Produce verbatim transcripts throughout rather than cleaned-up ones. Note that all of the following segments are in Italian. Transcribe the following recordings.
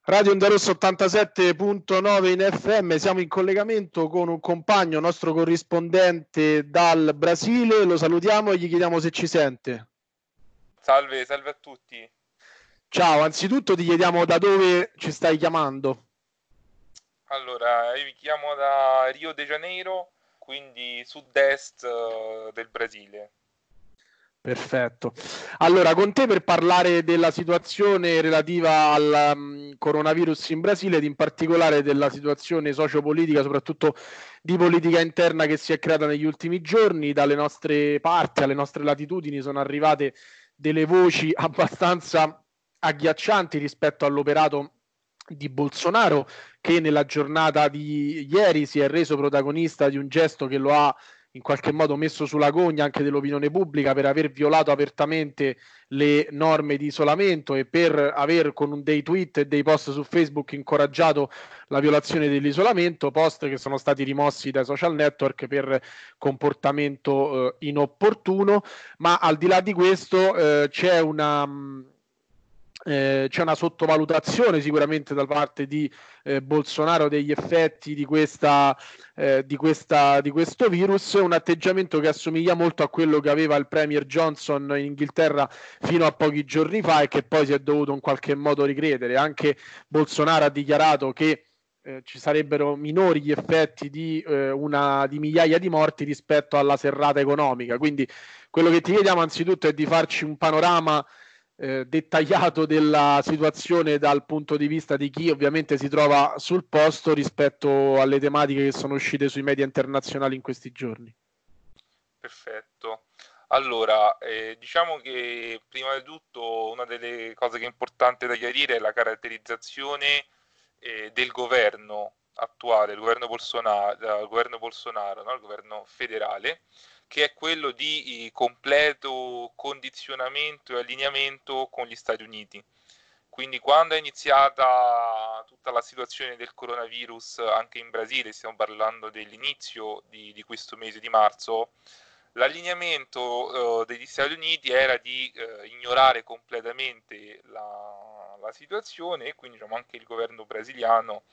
Radio Onda Rossa ottantasette virgola nove in F M, siamo in collegamento con un compagno, nostro corrispondente dal Brasile, lo salutiamo e gli chiediamo se ci sente. Salve, salve a tutti. Ciao, anzitutto ti chiediamo da dove ci stai chiamando. Allora, io vi chiamo da Rio de Janeiro, quindi sud-est eh, del Brasile. Perfetto. Allora, con te per parlare della situazione relativa al um, coronavirus in Brasile ed in particolare della situazione sociopolitica, soprattutto di politica interna che si è creata negli ultimi giorni, dalle nostre parti, alle nostre latitudini sono arrivate delle voci abbastanza agghiaccianti rispetto all'operato di Bolsonaro, che nella giornata di ieri si è reso protagonista di un gesto che lo ha in qualche modo messo sulla gogna anche dell'opinione pubblica per aver violato apertamente le norme di isolamento e per aver con dei tweet e dei post su Facebook incoraggiato la violazione dell'isolamento, post che sono stati rimossi dai social network per comportamento eh, inopportuno. Ma al di là di questo eh, c'è una mh, eh, c'è una sottovalutazione sicuramente da parte di eh, Bolsonaro degli effetti di, questa, eh, di, questa, di questo virus, un atteggiamento che assomiglia molto a quello che aveva il Premier Johnson in Inghilterra fino a pochi giorni fa e che poi si è dovuto in qualche modo ricredere. Anche Bolsonaro ha dichiarato che eh, ci sarebbero minori gli effetti di, eh, una, di migliaia di morti rispetto alla serrata economica. Quindi quello che ti chiediamo anzitutto è di farci un panorama eh, dettagliato della situazione dal punto di vista di chi ovviamente si trova sul posto rispetto alle tematiche che sono uscite sui media internazionali in questi giorni. Perfetto. Allora, eh, diciamo che prima di tutto una delle cose che è importante da chiarire è la caratterizzazione eh, del governo attuale, il governo Bolsonaro, il governo, Bolsonaro, no? Il governo federale, che è quello di eh, completo condizionamento e allineamento con gli Stati Uniti. Quindi quando è iniziata tutta la situazione del coronavirus anche in Brasile, stiamo parlando dell'inizio di, di questo mese di marzo, l'allineamento eh, degli Stati Uniti era di eh, ignorare completamente la, la situazione e quindi diciamo, anche il governo brasiliano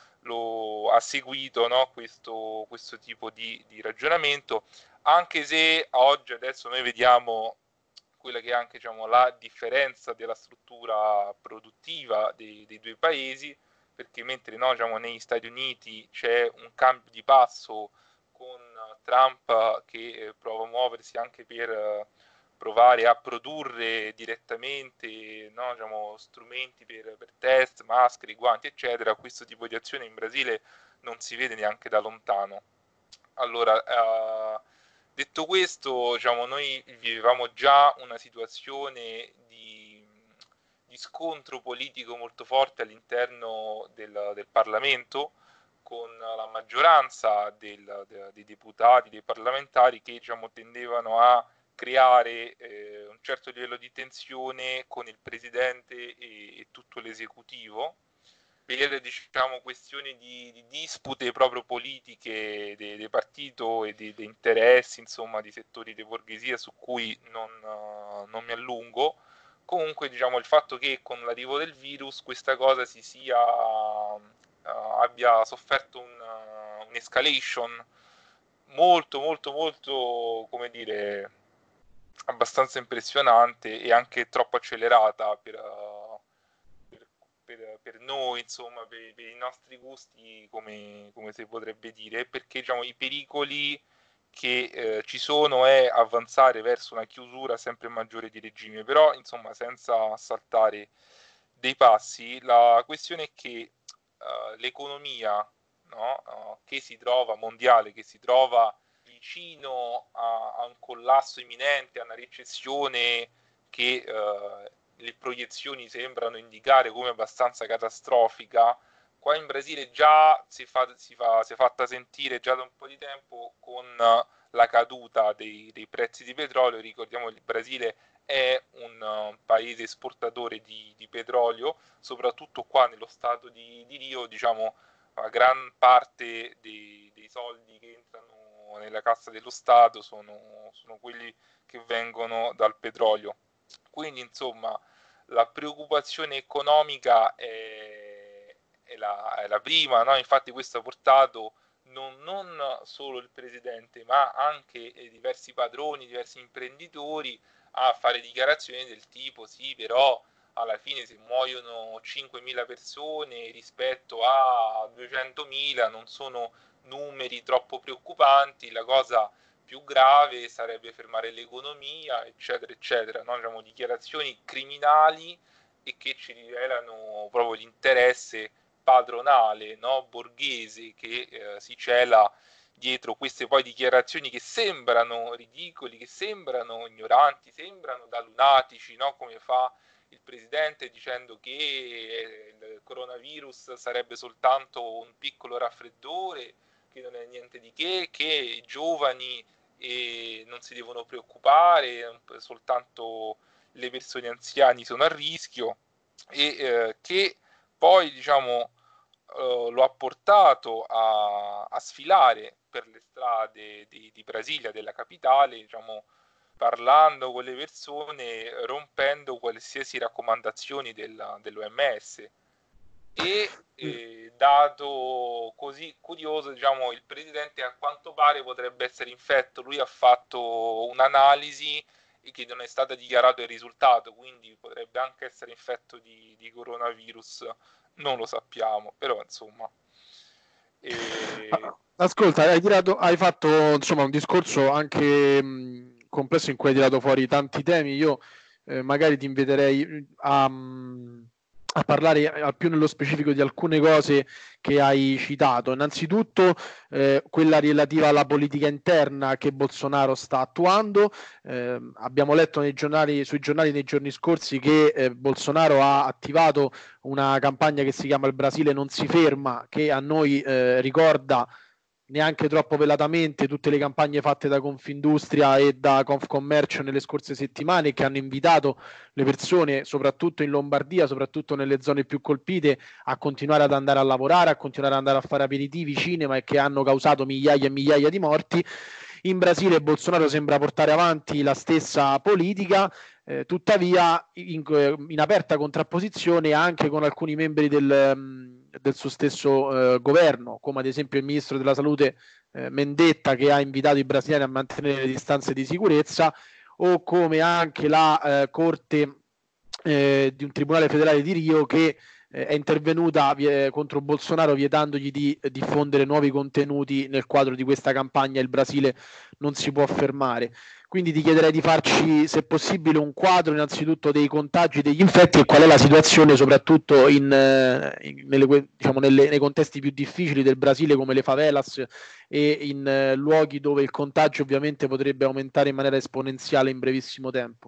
lo ha seguito, no, questo, questo tipo di, di ragionamento, anche se oggi adesso noi vediamo quella che è anche diciamo, la differenza della struttura produttiva dei, dei due paesi, perché mentre no, diciamo, negli Stati Uniti c'è un cambio di passo con Trump che eh, prova a muoversi anche per eh, provare a produrre direttamente no, diciamo, strumenti per, per test, maschere, guanti, eccetera, questo tipo di azione in Brasile non si vede neanche da lontano. Allora, eh, detto questo, diciamo, noi vivevamo già una situazione di, di scontro politico molto forte all'interno del, del Parlamento, con la maggioranza del, de, dei deputati, dei parlamentari che diciamo, tendevano a creare eh, un certo livello di tensione con il presidente e, e tutto l'esecutivo per diciamo, questioni di, di dispute proprio politiche del partito e di, di interessi insomma di settori di borghesia su cui non, uh, non mi allungo. Comunque diciamo il fatto che con l'arrivo del virus questa cosa si sia uh, abbia sofferto un, uh, un'escalation molto molto molto come dire abbastanza impressionante e anche troppo accelerata per, uh, per, per, per noi, insomma, per, per, i nostri gusti, come, come si potrebbe dire, perché diciamo, i pericoli che eh, ci sono è avanzare verso una chiusura sempre maggiore di regime, però insomma senza saltare dei passi, la questione è che uh, l'economia no, uh, che si trova mondiale, che si trova vicino a, a un collasso imminente, a una recessione che eh, le proiezioni sembrano indicare come abbastanza catastrofica, qua in Brasile già si, fa, si, fa, si è fatta sentire già da un po' di tempo con la caduta dei, dei prezzi di petrolio. Ricordiamo che il Brasile è un uh, paese esportatore di, di petrolio, soprattutto qua nello stato di, di Rio, diciamo, la gran parte dei, dei soldi che entrano nella cassa dello Stato sono, sono quelli che vengono dal petrolio. Quindi insomma la preoccupazione economica è, è la, è la prima, no? Infatti questo ha portato non, non solo il presidente, ma anche eh, diversi padroni, diversi imprenditori a fare dichiarazioni del tipo sì, però alla fine se muoiono cinquemila persone rispetto a duecentomila non sono numeri troppo preoccupanti, la cosa più grave sarebbe fermare l'economia, eccetera, eccetera, no? Diciamo, dichiarazioni criminali e che ci rivelano proprio l'interesse padronale, no? borghese che eh, si cela dietro queste poi dichiarazioni che sembrano ridicoli, che sembrano ignoranti, sembrano da lunatici, no? come fa il presidente dicendo che il coronavirus sarebbe soltanto un piccolo raffreddore, che non è niente di che, che i giovani eh, non si devono preoccupare, soltanto le persone anziane sono a rischio, e eh, che poi diciamo eh, lo ha portato a, a sfilare per le strade di, di Brasilia, della capitale, diciamo, parlando con le persone, rompendo qualsiasi raccomandazioni della, dell'O M S. E eh, dato così curioso, diciamo, il presidente a quanto pare potrebbe essere infetto. Lui ha fatto un'analisi che non è stata dichiarato il risultato, quindi potrebbe anche essere infetto di, di coronavirus, non lo sappiamo, però insomma. E... Ascolta, hai, tirato, hai fatto insomma un discorso anche mh, complesso in cui hai tirato fuori tanti temi. Io eh, magari ti inviterei a, a parlare al più nello specifico di alcune cose che hai citato. Innanzitutto eh, quella relativa alla politica interna che Bolsonaro sta attuando. Eh, abbiamo letto nei giornali, sui giornali nei giorni scorsi che eh, Bolsonaro ha attivato una campagna che si chiama Il Brasile non si ferma, che a noi eh, ricorda neanche troppo velatamente tutte le campagne fatte da Confindustria e da Confcommercio nelle scorse settimane, che hanno invitato le persone, soprattutto in Lombardia, soprattutto nelle zone più colpite, a continuare ad andare a lavorare, a continuare ad andare a fare aperitivi, cinema, e che hanno causato migliaia e migliaia di morti. In Brasile Bolsonaro sembra portare avanti la stessa politica, eh, tuttavia in, in aperta contrapposizione anche con alcuni membri del, del suo stesso eh, governo, come ad esempio il ministro della salute eh, Mendetta, che ha invitato i brasiliani a mantenere le distanze di sicurezza, o come anche la eh, Corte eh, di un tribunale federale di Rio che eh, è intervenuta eh, contro Bolsonaro vietandogli di eh, diffondere nuovi contenuti nel quadro di questa campagna Il Brasile non si può fermare. Quindi ti chiederei di farci, se possibile, un quadro innanzitutto dei contagi, degli infetti, e qual è la situazione soprattutto in, in, nelle, diciamo, nelle, nei contesti più difficili del Brasile, come le favelas, e in eh, luoghi dove il contagio ovviamente potrebbe aumentare in maniera esponenziale in brevissimo tempo.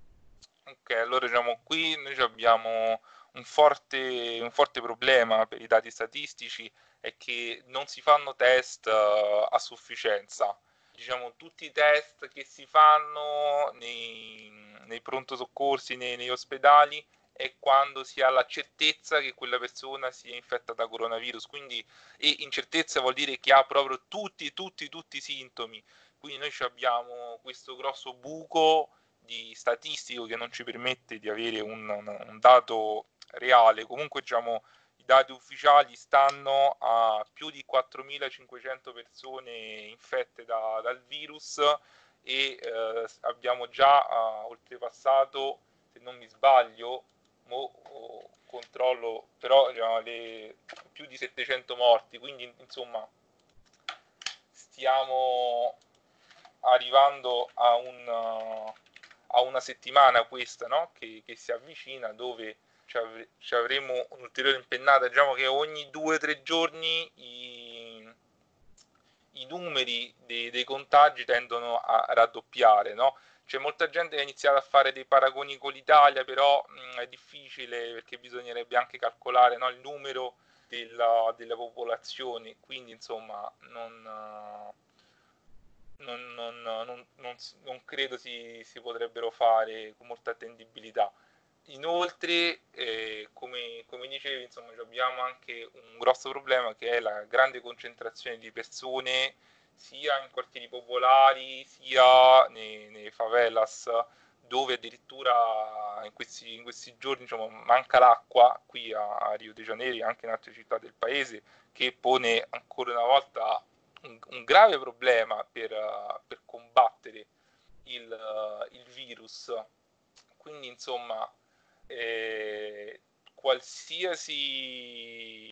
Ok, allora diciamo qui noi abbiamo un forte, un forte problema per i dati statistici, è che non si fanno test uh, a sufficienza. Diciamo, tutti i test che si fanno nei, nei pronto soccorsi, nei, negli ospedali, è quando si ha la certezza che quella persona sia infettata da coronavirus. Quindi, e incertezza vuol dire che ha proprio tutti, tutti, tutti i sintomi. Quindi noi abbiamo questo grosso buco di statistico che non ci permette di avere un, un dato reale. Comunque, diciamo, i dati ufficiali stanno a più di quattromilacinquecento persone infette da, dal virus, e eh, abbiamo già uh, oltrepassato, se non mi sbaglio, mo, oh, controllo, però diciamo, le, più di settecento morti, quindi insomma stiamo arrivando a un uh, a una settimana questa, no? che, che si avvicina, dove ci, av- ci avremo un'ulteriore impennata. Diciamo che ogni due o tre giorni i, i numeri dei, dei contagi tendono a raddoppiare, no? C'è molta gente che ha iniziato a fare dei paragoni con l'Italia, però mh, è difficile, perché bisognerebbe anche calcolare, no, il numero della, della popolazione, quindi insomma non... Non, non, non, non, credo si, si potrebbero fare con molta attendibilità. Inoltre, eh, come, come dicevi, insomma, abbiamo anche un grosso problema, che è la grande concentrazione di persone sia in quartieri popolari sia nei, nei favelas, dove addirittura in, questi, in questi giorni diciamo, manca l'acqua qui a, a Rio de Janeiro e anche in altre città del paese, che pone ancora una volta un, un grave problema per, uh, per combattere il, uh, il virus. Quindi insomma eh, qualsiasi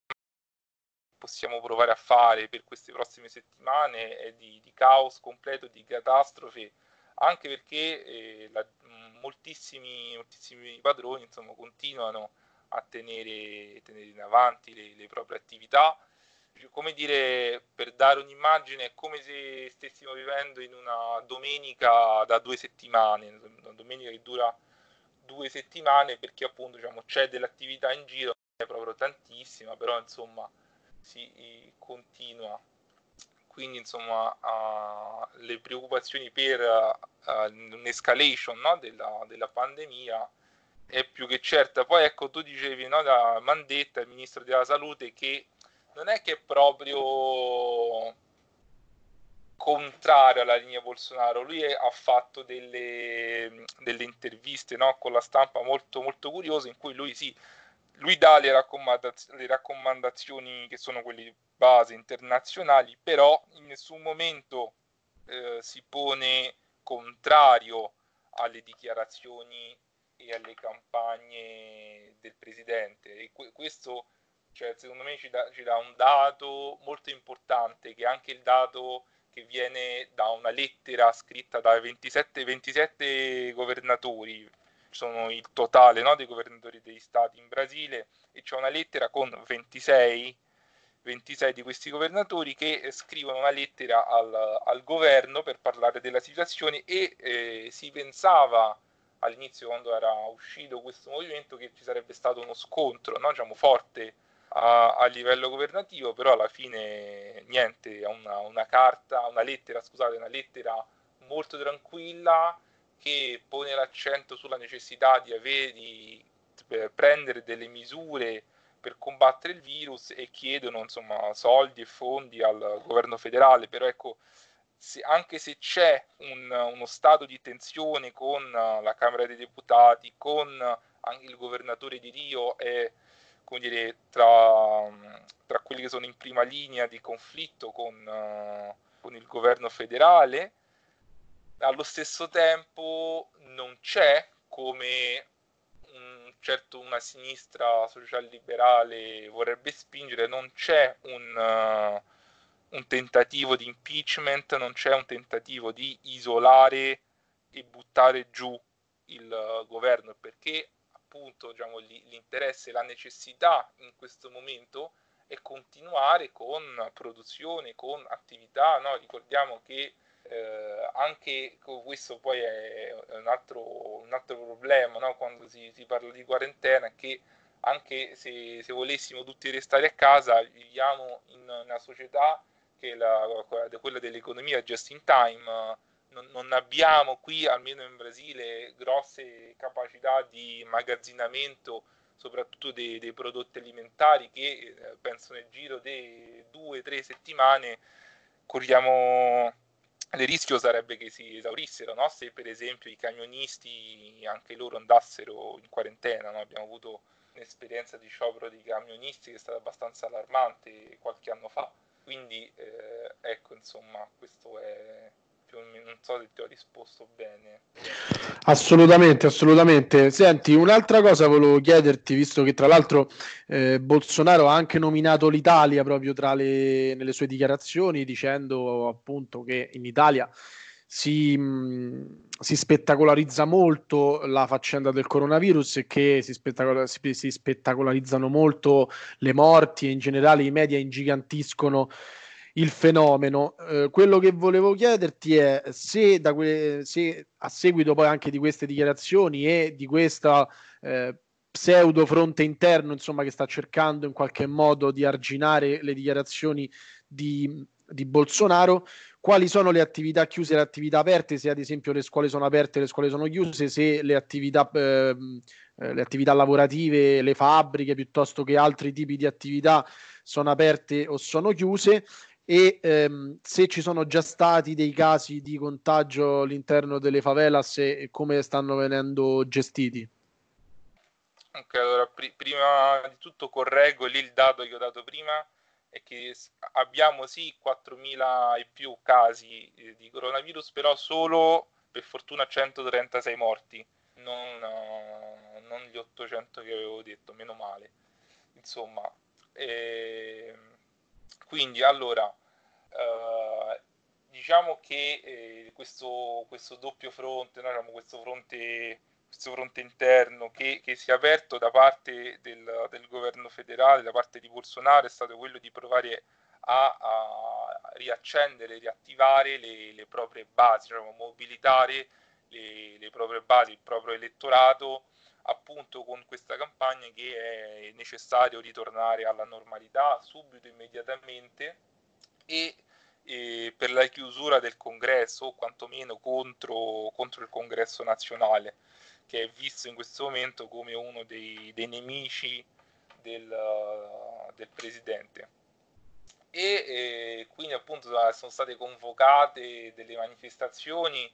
possiamo provare a fare per queste prossime settimane è di, di caos completo, di catastrofe, anche perché eh, la, moltissimi, moltissimi padroni insomma, continuano a tenere, tenere in avanti le, le proprie attività. Come dire, per dare un'immagine, è come se stessimo vivendo in una domenica da due settimane, una domenica che dura due settimane, perché appunto diciamo, c'è dell'attività in giro, non è proprio tantissima, però insomma si continua. Quindi insomma uh, le preoccupazioni per uh, un'escalation, no, della, della pandemia è più che certa. Poi ecco, tu dicevi, no, da Mandetta, il ministro della salute, che non è che è proprio contrario alla linea Bolsonaro, lui è, ha fatto delle, delle interviste, no, con la stampa molto, molto curiose, in cui lui sì, lui dà le, raccomandaz- le raccomandazioni che sono quelle di base internazionali, però in nessun momento eh, si pone contrario alle dichiarazioni e alle campagne del presidente. E que- questo, cioè, secondo me ci dà, ci dà un dato molto importante, che è anche il dato che viene da una lettera scritta da ventisette, ventisette governatori, sono il totale, no, dei governatori degli stati in Brasile, e c'è una lettera con ventisei, ventisei di questi governatori che scrivono una lettera al, al governo per parlare della situazione, e eh, si pensava all'inizio, quando era uscito questo movimento, che ci sarebbe stato uno scontro, no, diciamo, forte a, a livello governativo, però alla fine niente, una, una carta, una lettera, scusate, una lettera molto tranquilla, che pone l'accento sulla necessità di avere, di prendere delle misure per combattere il virus, e chiedono insomma soldi e fondi al governo federale. Però ecco, se, anche se c'è un, uno stato di tensione con la Camera dei Deputati, con anche il governatore di Rio, e come dire, tra, tra quelli che sono in prima linea di conflitto con, uh, con il governo federale, allo stesso tempo non c'è, come un certo una sinistra social liberale vorrebbe spingere, non c'è un, uh, un tentativo di impeachment, non c'è un tentativo di isolare e buttare giù il uh, governo, perché appunto diciamo, l'interesse, la necessità in questo momento è continuare con produzione, con attività, no? Ricordiamo che Eh, anche questo poi è un altro, un altro problema, no? Quando si, si parla di quarantena, che anche se, se volessimo tutti restare a casa, viviamo in una società che è la, quella dell'economia just in time. Non, non abbiamo qui, almeno in Brasile, grosse capacità di magazzinamento, soprattutto dei, dei prodotti alimentari, che eh, penso nel giro di due o tre settimane corriamo. Il rischio sarebbe che si esaurissero, no? Se per esempio i camionisti anche loro andassero in quarantena, no? Abbiamo avuto un'esperienza di sciopero di camionisti che è stata abbastanza allarmante qualche anno fa, quindi eh, ecco, insomma, questo è più o meno, non so se ti ho risposto bene. Assolutamente, assolutamente. Senti, un'altra cosa volevo chiederti, visto che tra l'altro eh, Bolsonaro ha anche nominato l'Italia proprio tra le, nelle sue dichiarazioni, dicendo appunto che in Italia si, mh, si spettacolarizza molto la faccenda del coronavirus, e che si, spettacola- si, si spettacolarizzano molto le morti, e in generale i media ingigantiscono il fenomeno. Eh, quello che volevo chiederti è se, da que- se a seguito poi anche di queste dichiarazioni e di questa eh, pseudo fronte interno, insomma, che sta cercando in qualche modo di arginare le dichiarazioni di, di Bolsonaro, quali sono le attività chiuse e le attività aperte, se ad esempio le scuole sono aperte e le scuole sono chiuse, se le attività, eh, le attività lavorative, le fabbriche, piuttosto che altri tipi di attività sono aperte o sono chiuse, e ehm, se ci sono già stati dei casi di contagio all'interno delle favelas e, e come stanno venendo gestiti. Ok, allora pr- prima di tutto correggo lì il dato che ho dato prima, è che abbiamo sì quattromila e più casi eh, di coronavirus, però solo per fortuna centotrentasei morti, non, uh, non gli ottocento che avevo detto, meno male. Insomma, eh, quindi allora, uh, diciamo che eh, questo, questo doppio fronte, no, diciamo, questo fronte questo fronte interno che, che si è aperto da parte del, del governo federale, da parte di Bolsonaro, è stato quello di provare a, a riaccendere, riattivare le, le proprie basi, cioè mobilitare le, le proprie basi, il proprio elettorato, appunto con questa campagna che è necessario ritornare alla normalità subito, immediatamente, e, e per la chiusura del congresso, o quantomeno contro, contro il congresso nazionale, che è visto in questo momento come uno dei, dei nemici del, del presidente. E eh, quindi appunto sono state convocate delle manifestazioni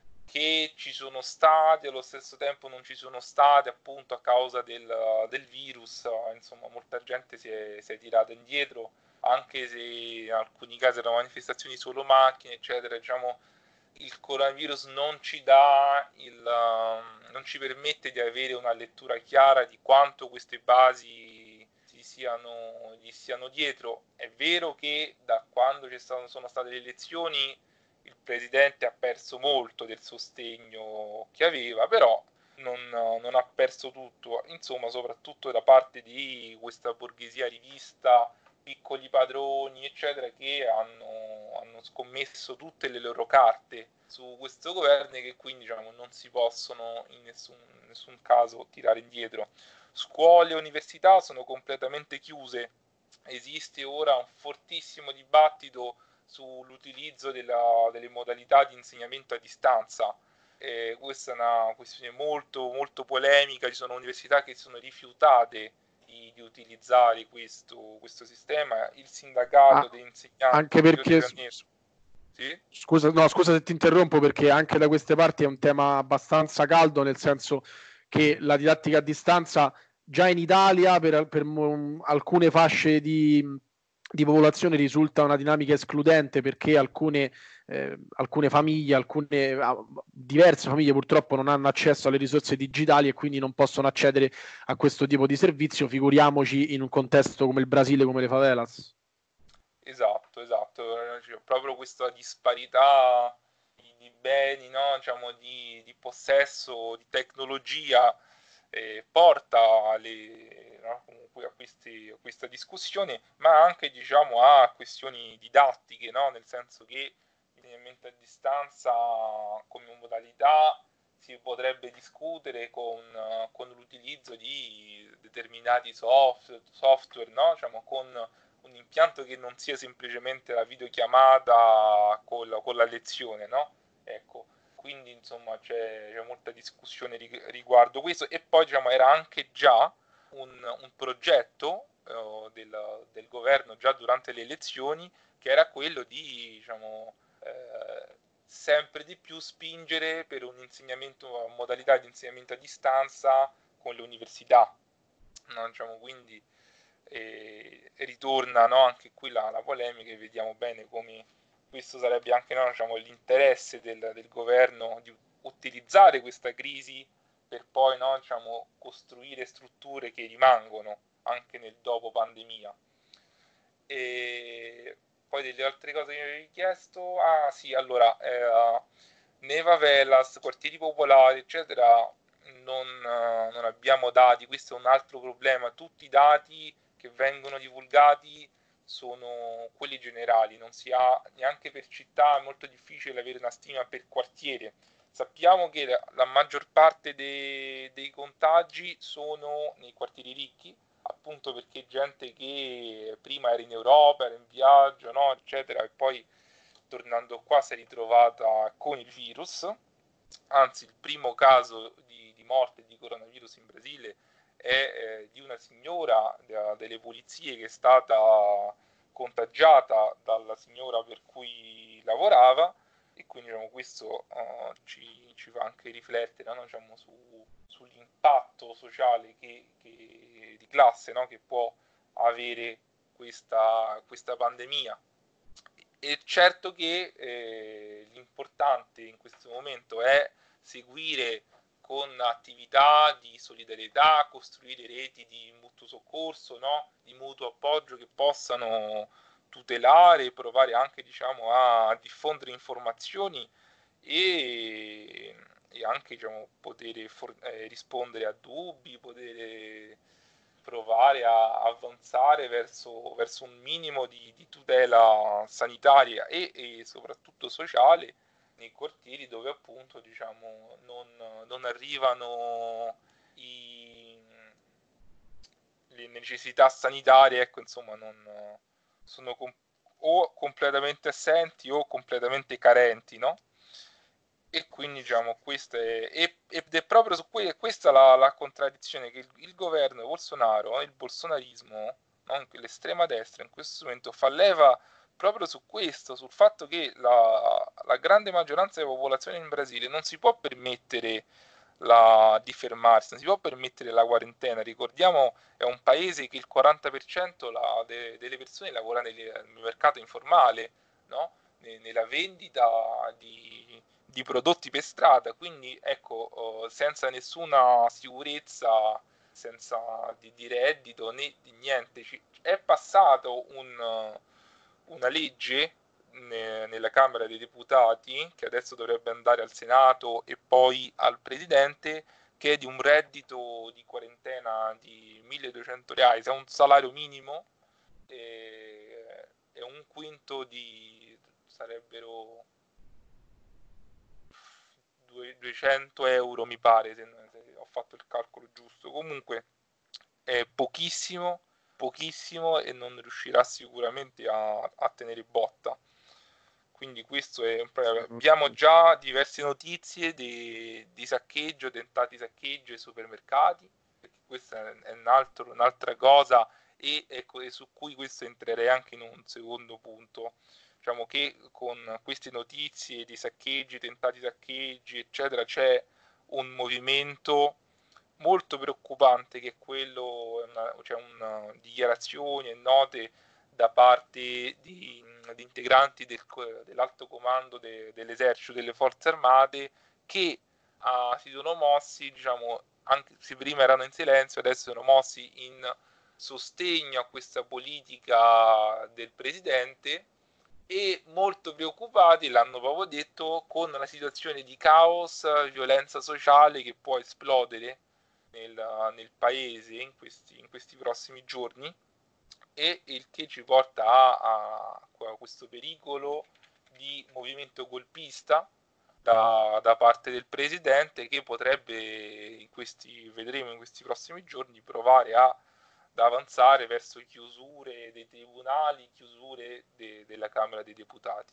che ci sono state, allo stesso tempo non ci sono state appunto a causa del, del virus, insomma molta gente si è, si è tirata indietro, anche se in alcuni casi erano manifestazioni solo macchine, eccetera. Diciamo, il coronavirus non ci dà il, um, non ci permette di avere una lettura chiara di quanto queste basi si siano, gli siano dietro. È vero che da quando ci sono, sono state le elezioni il presidente ha perso molto del sostegno che aveva, però non, non ha perso tutto, insomma, soprattutto da parte di questa borghesia rivista, piccoli padroni, eccetera, che hanno, hanno scommesso tutte le loro carte su questo governo e che quindi, diciamo, non si possono in nessun, in nessun caso tirare indietro. Scuole e università sono completamente chiuse, esiste ora un fortissimo dibattito sull'utilizzo della, delle modalità di insegnamento a distanza. Eh, questa è una questione molto, molto polemica, ci sono università che sono rifiutate di, di utilizzare questo, questo sistema. Il sindacato Ah, degli anche insegnanti di Rio de perché, Janeiro, sì? scusa, no, scusa se ti interrompo, perché anche da queste parti è un tema abbastanza caldo, nel senso che la didattica a distanza già in Italia per, per m- alcune fasce di, di popolazione risulta una dinamica escludente, perché alcune, eh, alcune famiglie, alcune, ah, diverse famiglie purtroppo non hanno accesso alle risorse digitali e quindi non possono accedere a questo tipo di servizio, figuriamoci in un contesto come il Brasile, come le favelas. Esatto, esatto, c'è proprio questa disparità di, di beni, no? Diciamo, di, di possesso, di tecnologia, eh, porta alle, no? Comunque a, questi, a questa discussione, ma anche, diciamo, a questioni didattiche, no? Nel senso che l'insegnamento a distanza come modalità si potrebbe discutere con, con l'utilizzo di determinati soft, software, no? Diciamo, con un impianto che non sia semplicemente la videochiamata con la, con la lezione, no? Ecco, quindi insomma c'è, c'è molta discussione riguardo questo, e poi diciamo era anche già un, un progetto eh, del, del governo già durante le elezioni, che era quello di, diciamo, eh, sempre di più spingere per un insegnamento, modalità di insegnamento a distanza con le università, no? Diciamo, quindi e, e ritorna, no, anche qui la, la polemica, e vediamo bene come questo sarebbe anche, no, diciamo, l'interesse del, del governo di utilizzare questa crisi per poi, no, diciamo, costruire strutture che rimangono anche nel dopo pandemia. E poi delle altre cose che mi avevi chiesto, ah sì, allora, eh, nei favelas, quartieri popolari, eccetera, non, eh, non abbiamo dati, questo è un altro problema, tutti i dati che vengono divulgati sono quelli generali, non si ha neanche per città, è molto difficile avere una stima per quartiere. Sappiamo che la, la maggior parte dei, dei contagi sono nei quartieri ricchi, appunto perché gente che prima era in Europa, era in viaggio, no, eccetera, e poi tornando qua si è ritrovata con il virus. Anzi, il primo caso di, di morte di coronavirus in Brasile è eh, di una signora de, delle pulizie che è stata contagiata dalla signora per cui lavorava, e quindi diciamo, questo uh, ci, ci fa anche riflettere, no? Diciamo, su, sull'impatto sociale che, che, di classe, no? Che può avere questa, questa pandemia. E certo che eh, l'importante in questo momento è seguire con attività di solidarietà, costruire reti di mutuo soccorso, no? Di mutuo appoggio che possano tutelare, provare anche, diciamo, a diffondere informazioni e, e anche, diciamo, poter for- eh, rispondere a dubbi, poter provare a avanzare verso, verso un minimo di, di tutela sanitaria e, e soprattutto sociale nei quartieri dove appunto, diciamo, non, non arrivano i, le necessità sanitarie, ecco, insomma, non sono com- o completamente assenti o completamente carenti, no? E quindi, diciamo, questa è, ed è proprio su que- questa la, la contraddizione, che il, il governo Bolsonaro, il bolsonarismo, no? L'estrema destra in questo momento fa leva proprio su questo, sul fatto che la, la grande maggioranza della popolazione in Brasile non si può permettere la, di fermarsi, non si può permettere la quarantena. Ricordiamo, è un paese che il quaranta per cento la, de, delle persone lavora nel, nel mercato informale, no? Nella vendita di, di prodotti per strada, quindi ecco, senza nessuna sicurezza, senza di, di reddito né di niente. È passato un, una legge nella Camera dei Deputati, che adesso dovrebbe andare al Senato e poi al Presidente, che è di un reddito di quarantena di milleduecento reali, se è un salario minimo, e, e un quinto di sarebbero duecento euro, mi pare, se, se ho fatto il calcolo giusto. Comunque è pochissimo, pochissimo, e non riuscirà sicuramente a, a tenere botta. Quindi questo è un problema. Abbiamo già diverse notizie di, di saccheggio, tentati saccheggio ai supermercati, perché questa è un altro, un'altra cosa, e, ecco, e su cui questo entrerei anche in un secondo punto. Diciamo che con queste notizie di saccheggi, tentati saccheggi, eccetera, c'è un movimento molto preoccupante, che è quello, una, cioè una dichiarazioni e note da parte di, di integranti del, dell'alto comando de, dell'esercito, delle forze armate, che uh, si sono mossi, diciamo, anche se prima erano in silenzio, adesso sono mossi in sostegno a questa politica del presidente, e molto preoccupati, l'hanno proprio detto, con la situazione di caos, violenza sociale che può esplodere nel, nel paese in questi, in questi prossimi giorni, e il che ci porta a, a questo pericolo di movimento golpista da, da parte del presidente, che potrebbe, in questi, vedremo in questi prossimi giorni, provare a, ad avanzare verso chiusure dei tribunali, chiusure de, della Camera dei Deputati.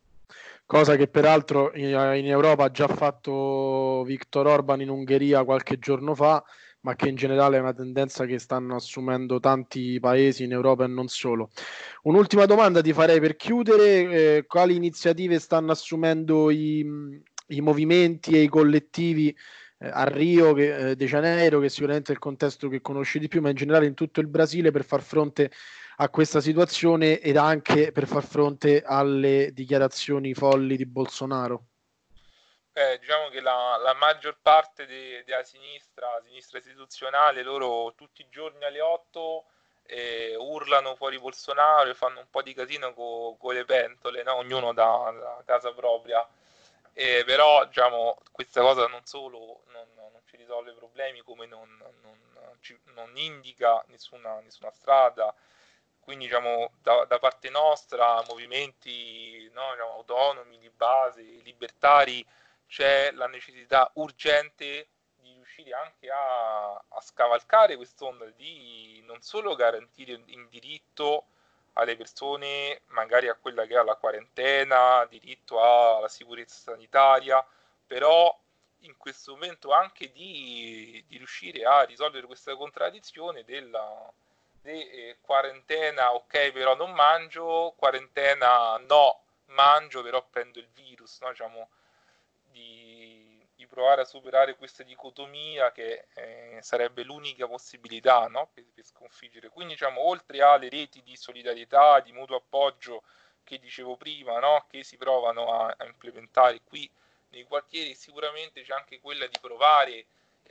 Cosa che peraltro in, in Europa ha già fatto Viktor Orban in Ungheria qualche giorno fa, ma che in generale è una tendenza che stanno assumendo tanti paesi in Europa e non solo. Un'ultima domanda ti farei per chiudere: eh, quali iniziative stanno assumendo i, i movimenti e i collettivi eh, a Rio che, eh, de Janeiro, che sicuramente è il contesto che conosci di più, ma in generale in tutto il Brasile, per far fronte a questa situazione ed anche per far fronte alle dichiarazioni folli di Bolsonaro? Eh, diciamo che la, la maggior parte de, della sinistra, sinistra istituzionale, loro tutti i giorni alle otto eh, urlano fuori Bolsonaro e fanno un po' di casino con co le pentole, no? Ognuno da, da casa propria. Eh, però, diciamo, questa cosa non solo non, non ci risolve i problemi, come non, non, ci, non indica nessuna, nessuna strada. Quindi, diciamo, da, da parte nostra, movimenti, no, diciamo, autonomi, di base, libertari, c'è la necessità urgente di riuscire anche a, a scavalcare quest'onda, di non solo garantire il diritto alle persone, magari a quella che ha la quarantena, diritto alla sicurezza sanitaria, però in questo momento anche di, di riuscire a risolvere questa contraddizione della, eh, quarantena ok però non mangio, quarantena no mangio però prendo il virus, no? Diciamo, di, di provare a superare questa dicotomia che eh, sarebbe l'unica possibilità, no? per, per sconfiggere. Quindi diciamo, oltre alle reti di solidarietà, di mutuo appoggio che dicevo prima, no? che si provano a, a implementare qui nei quartieri, sicuramente c'è anche quella di provare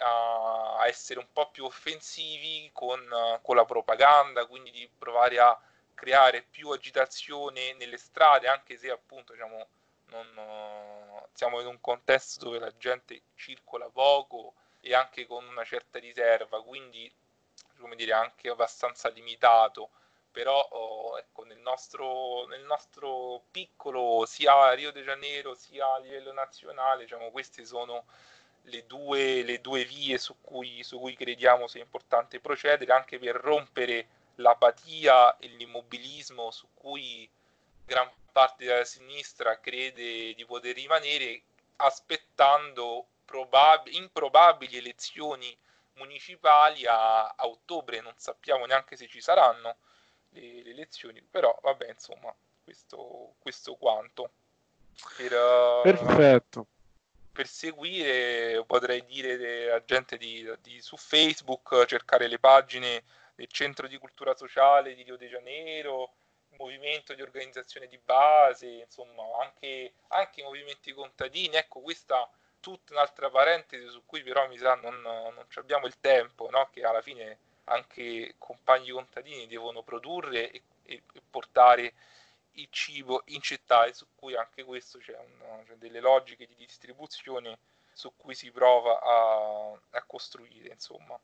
a, a essere un po' più offensivi con, con la propaganda, quindi di provare a creare più agitazione nelle strade, anche se appunto diciamo, non, uh, siamo in un contesto dove la gente circola poco e anche con una certa riserva, quindi come dire anche abbastanza limitato, però oh, ecco, nel, nostro, nel nostro piccolo sia a Rio de Janeiro sia a livello nazionale, diciamo, queste sono le due, le due vie su cui, su cui crediamo sia importante procedere, anche per rompere l'apatia e l'immobilismo su cui gran parte della sinistra crede di poter rimanere, aspettando probab- improbabili elezioni municipali a, a ottobre. Non sappiamo neanche se ci saranno le, le elezioni, però vabbè, insomma, questo, questo quanto. Per, uh, Perfetto. per seguire potrei dire a gente di, di, su Facebook cercare le pagine del Centro di Cultura Sociale di Rio de Janeiro, il movimento di organizzazione di base, insomma anche, anche i movimenti contadini. Ecco, questa tutta un'altra parentesi su cui però mi sa non, non abbiamo il tempo, no? Che alla fine anche compagni contadini devono produrre e, e, e portare il cibo in città, e su cui anche questo c'è, un, c'è delle logiche di distribuzione su cui si prova a, a costruire, insomma.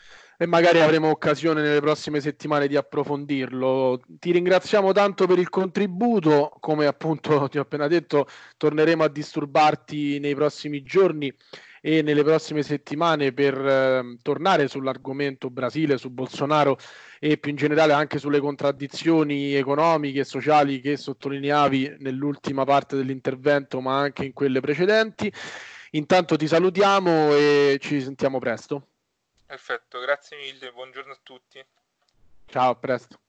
E magari avremo occasione nelle prossime settimane di approfondirlo. Ti ringraziamo tanto per il contributo, come appunto ti ho appena detto, torneremo a disturbarti nei prossimi giorni e nelle prossime settimane per eh, tornare sull'argomento Brasile, su Bolsonaro e più in generale anche sulle contraddizioni economiche e sociali che sottolineavi nell'ultima parte dell'intervento, ma anche in quelle precedenti. Intanto ti salutiamo e ci sentiamo presto. Perfetto, grazie mille, buongiorno a tutti. Ciao, a presto.